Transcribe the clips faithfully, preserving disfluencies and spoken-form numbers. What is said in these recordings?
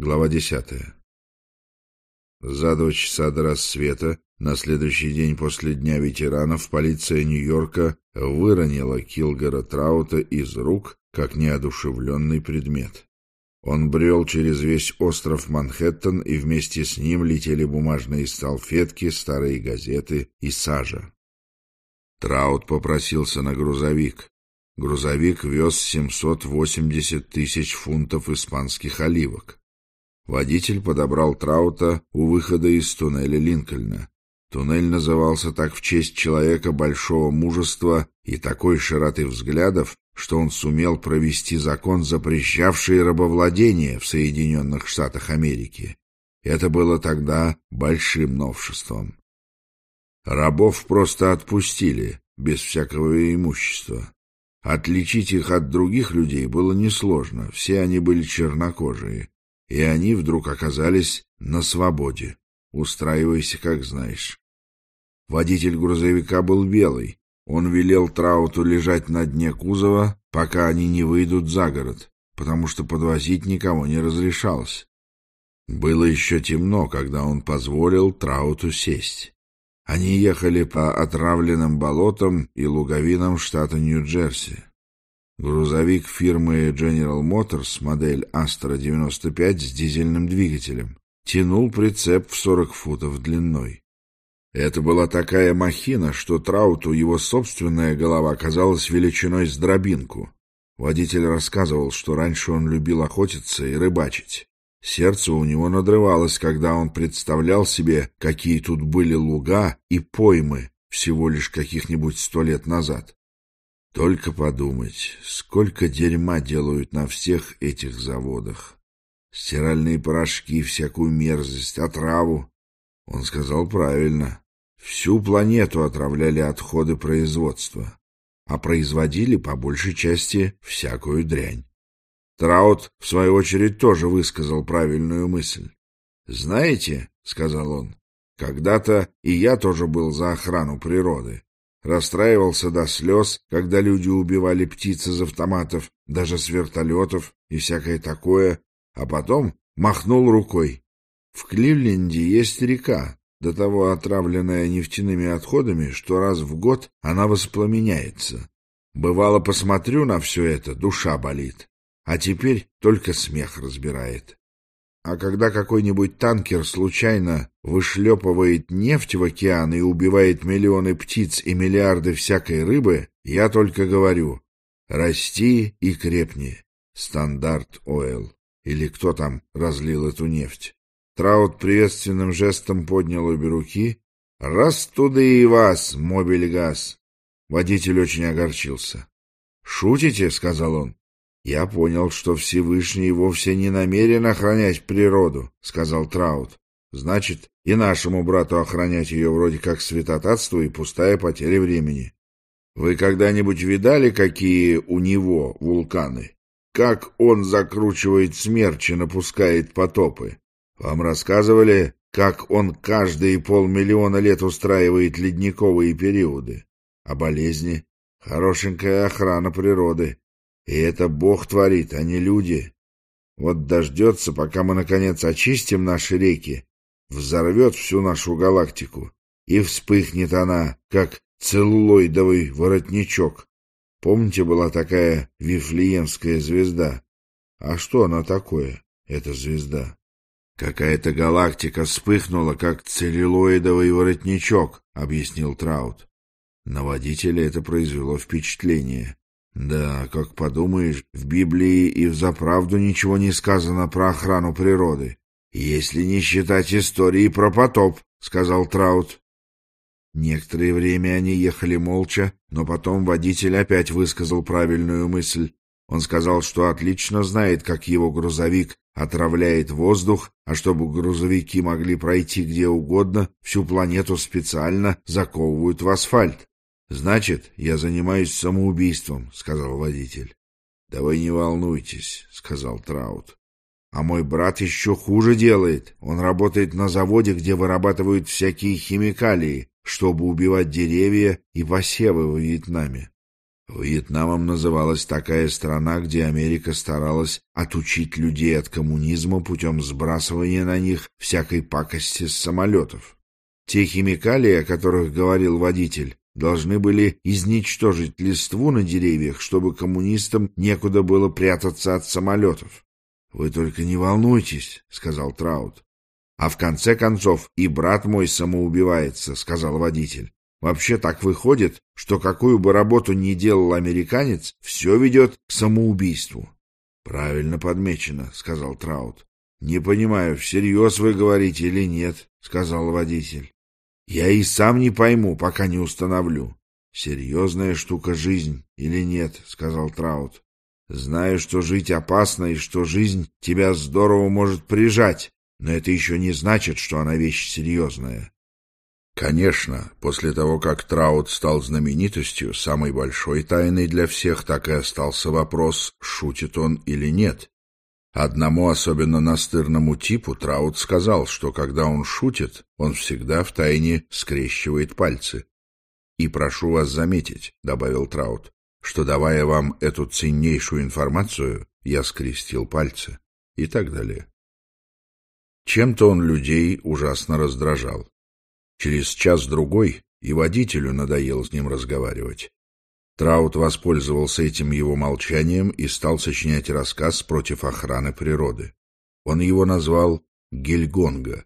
Глава десятая. За два часа до рассвета, на следующий день после Дня ветеранов, полиция Нью-Йорка выронила Килгора Траута из рук, как неодушевленный предмет. Он брел через весь остров Манхэттен, и вместе с ним летели бумажные салфетки, старые газеты и сажа. Траут попросился на грузовик. Грузовик вез семьсот восемьдесят тысяч фунтов испанских оливок. Водитель подобрал Траута у выхода из туннеля Линкольна. Туннель назывался так в честь человека большого мужества и такой широты взглядов, что он сумел провести закон, запрещавший рабовладение в Соединенных Штатах Америки. Это было тогда большим новшеством. Рабов просто отпустили, без всякого имущества. Отличить их от других людей было несложно, все они были чернокожие. И они вдруг оказались на свободе. Устраивайся, как знаешь. Водитель грузовика был белый. Он велел Трауту лежать на дне кузова, пока они не выйдут за город, потому что подвозить никого не разрешалось. Было еще темно, когда он позволил Трауту сесть. Они ехали по отравленным болотам и луговинам штата Нью-Джерси. Грузовик фирмы General Motors, модель Астра девяносто пять с дизельным двигателем, тянул прицеп в сорок футов длиной. Это была такая махина, что Трауту его собственная голова казалась величиной с дробинку. Водитель рассказывал, что раньше он любил охотиться и рыбачить. Сердце у него надрывалось, когда он представлял себе, какие тут были луга и поймы всего лишь каких-нибудь сто лет назад. Только подумать, сколько дерьма делают на всех этих заводах. Стиральные порошки, всякую мерзость, отраву. Он сказал правильно. Всю планету отравляли отходы производства, а производили по большей части всякую дрянь. Траут, в свою очередь, тоже высказал правильную мысль. «Знаете, — сказал он, — когда-то и я тоже был за охрану природы. Расстраивался до слез, когда люди убивали птиц из автоматов, даже с вертолетов и всякое такое, а потом махнул рукой. В Кливленде есть река, до того отравленная нефтяными отходами, что раз в год она воспламеняется. Бывало, посмотрю на все это, душа болит, а теперь только смех разбирает. А когда какой-нибудь танкер случайно вышлепывает нефть в океан и убивает миллионы птиц и миллиарды всякой рыбы, я только говорю: расти и крепни, Стандарт Ойл, или кто там разлил эту нефть. Траут приветственным жестом поднял обе руки. «Раз туда и вас, мобильгаз!» Водитель очень огорчился. «Шутите?» — сказал он. «Я понял, что Всевышний вовсе не намерен охранять природу», — сказал Траут. «Значит, и нашему брату охранять ее вроде как святотатство и пустая потеря времени. Вы когда-нибудь видали, какие у него вулканы? Как он закручивает смерчи, напускает потопы? Вам рассказывали, как он каждые полмиллиона лет устраивает ледниковые периоды? А болезни? Хорошенькая охрана природы. И это Бог творит, а не люди. Вот дождется, пока мы, наконец, очистим наши реки, взорвет всю нашу галактику, и вспыхнет она, как целлулоидовый воротничок. Помните, была такая Вифлеемская звезда? А что она такое, эта звезда? Какая-то галактика вспыхнула, как целлулоидовый воротничок, объяснил Траут. На водителя это произвело впечатление. Да, как подумаешь, в Библии и взаправду ничего не сказано про охрану природы. Если не считать истории про потоп, — сказал Траут. Некоторое время они ехали молча, но потом водитель опять высказал правильную мысль. Он сказал, что отлично знает, как его грузовик отравляет воздух, а чтобы грузовики могли пройти где угодно, всю планету специально заковывают в асфальт. «Значит, я занимаюсь самоубийством», — сказал водитель. «Да вы не волнуйтесь», — сказал Траут. «А мой брат еще хуже делает. Он работает на заводе, где вырабатывают всякие химикалии, чтобы убивать деревья и посевы во Вьетнаме. Вьетнамом называлась такая страна, где Америка старалась отучить людей от коммунизма путем сбрасывания на них всякой пакости с самолетов. Те химикалии, о которых говорил водитель, должны были изничтожить листву на деревьях, чтобы коммунистам некуда было прятаться от самолетов. — Вы только не волнуйтесь, — сказал Траут. — А в конце концов и брат мой самоубивается, — сказал водитель. Вообще так выходит, что какую бы работу ни делал американец, все ведет к самоубийству. — Правильно подмечено, — сказал Траут. — Не понимаю, всерьез вы говорите или нет, — сказал водитель. — Я и сам не пойму, пока не установлю. — Серьезная штука жизнь или нет, — сказал Траут. — Знаю, что жить опасно и что жизнь тебя здорово может прижать, но это еще не значит, что она вещь серьезная. Конечно, после того, как Траут стал знаменитостью, самой большой тайной для всех так и остался вопрос, шутит он или нет. Одному особенно настырному типу Траут сказал, что когда он шутит, он всегда втайне скрещивает пальцы. «И прошу вас заметить», — добавил Траут, «что, давая вам эту ценнейшую информацию, я скрестил пальцы» и так далее. Чем-то он людей ужасно раздражал. Через час-другой и водителю надоело с ним разговаривать. Траут воспользовался этим его молчанием и стал сочинять рассказ против охраны природы. Он его назвал «Гильгонга».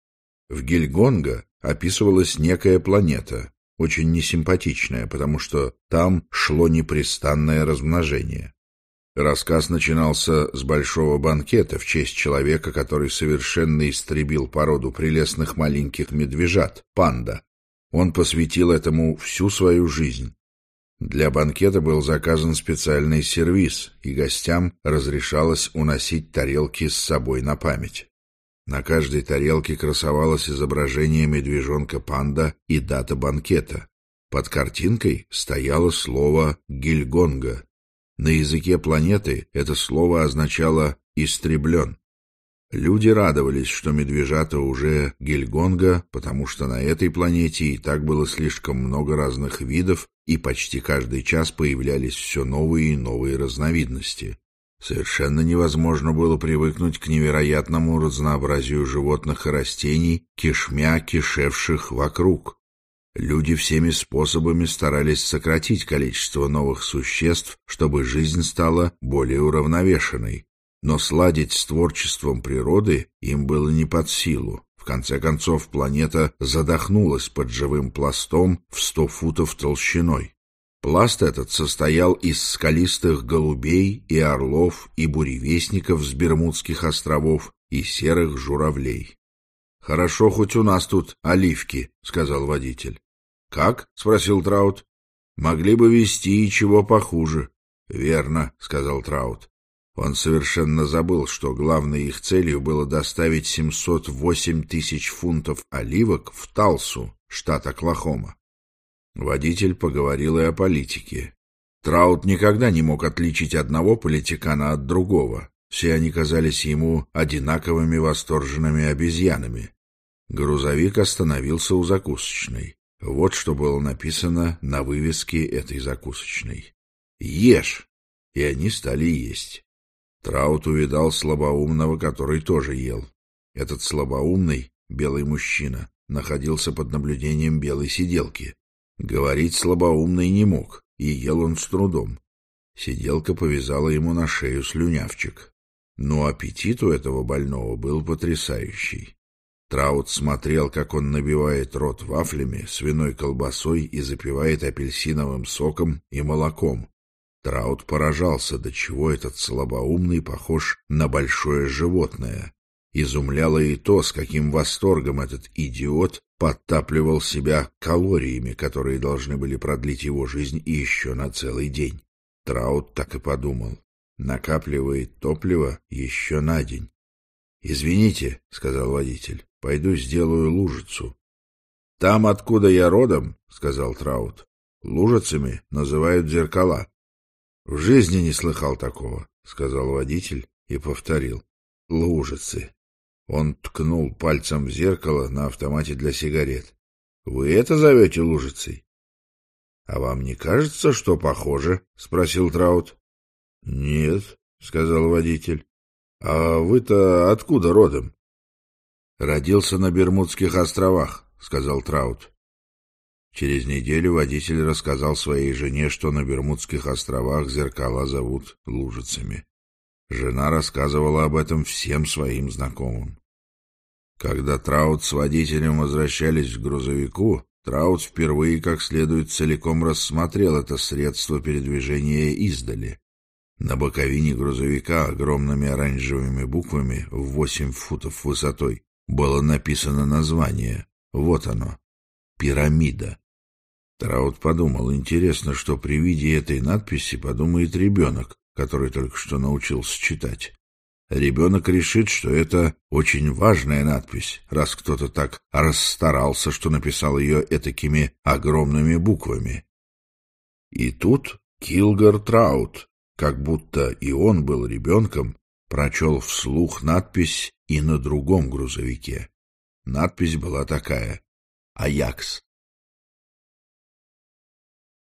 В Гильгонга описывалась некая планета, очень несимпатичная, потому что там шло непрестанное размножение. Рассказ начинался с большого банкета в честь человека, который совершенно истребил породу прелестных маленьких медвежат, панда. Он посвятил этому всю свою жизнь. Для банкета был заказан специальный сервиз, и гостям разрешалось уносить тарелки с собой на память. На каждой тарелке красовалось изображение медвежонка-панда и дата банкета. Под картинкой стояло слово «Гильгонга». На языке планеты это слово означало «истреблен». Люди радовались, что медвежата уже гильгонга, потому что на этой планете и так было слишком много разных видов, и почти каждый час появлялись все новые и новые разновидности. Совершенно невозможно было привыкнуть к невероятному разнообразию животных и растений, кишмя кишевших вокруг. Люди всеми способами старались сократить количество новых существ, чтобы жизнь стала более уравновешенной. Но сладить с творчеством природы им было не под силу. В конце концов, планета задохнулась под живым пластом в сто футов толщиной. Пласт этот состоял из скалистых голубей и орлов и буревестников с Бермудских островов и серых журавлей. — Хорошо, хоть у нас тут оливки, — сказал водитель. — Как? — спросил Траут. — Могли бы везти и чего похуже. — Верно, — сказал Траут. Он совершенно забыл, что главной их целью было доставить семьсот восемь тысяч фунтов оливок в Талсу, штат Оклахома. Водитель поговорил и о политике. Траут никогда не мог отличить одного политикана от другого. Все они казались ему одинаковыми восторженными обезьянами. Грузовик остановился у закусочной. Вот что было написано на вывеске этой закусочной. «Ешь!» И они стали есть. Траут увидал слабоумного, который тоже ел. Этот слабоумный, белый мужчина, находился под наблюдением белой сиделки. Говорить слабоумный не мог, и ел он с трудом. Сиделка повязала ему на шею слюнявчик. Но аппетит у этого больного был потрясающий. Траут смотрел, как он набивает рот вафлями, свиной колбасой и запивает апельсиновым соком и молоком. Траут поражался, до чего этот слабоумный похож на большое животное. Изумляло и то, с каким восторгом этот идиот подтапливал себя калориями, которые должны были продлить его жизнь еще на целый день. Траут так и подумал. Накапливает топливо еще на день. — Извините, — сказал водитель, — пойду сделаю лужицу. — Там, откуда я родом, — сказал Траут, — лужицами называют зеркала. — В жизни не слыхал такого, — сказал водитель и повторил. — Лужицы. Он ткнул пальцем в зеркало на автомате для сигарет. — Вы это зовете лужицей? — А вам не кажется, что похоже? — спросил Траут. — Нет, — сказал водитель. — А вы-то откуда родом? — Родился на Бермудских островах, — сказал Траут. Через неделю водитель рассказал своей жене, что на Бермудских островах зеркала зовут лужицами. Жена рассказывала об этом всем своим знакомым. Когда Траут с водителем возвращались к грузовику, Траут впервые как следует целиком рассмотрел это средство передвижения издали. На боковине грузовика огромными оранжевыми буквами в восемь футов высотой было написано название. Вот оно. «Пирамида». Траут подумал, интересно, что при виде этой надписи подумает ребенок, который только что научился читать. Ребенок решит, что это очень важная надпись, раз кто-то так расстарался, что написал ее этакими огромными буквами. И тут Килгор Траут, как будто и он был ребенком, прочел вслух надпись и на другом грузовике. Надпись была такая: «Аякс».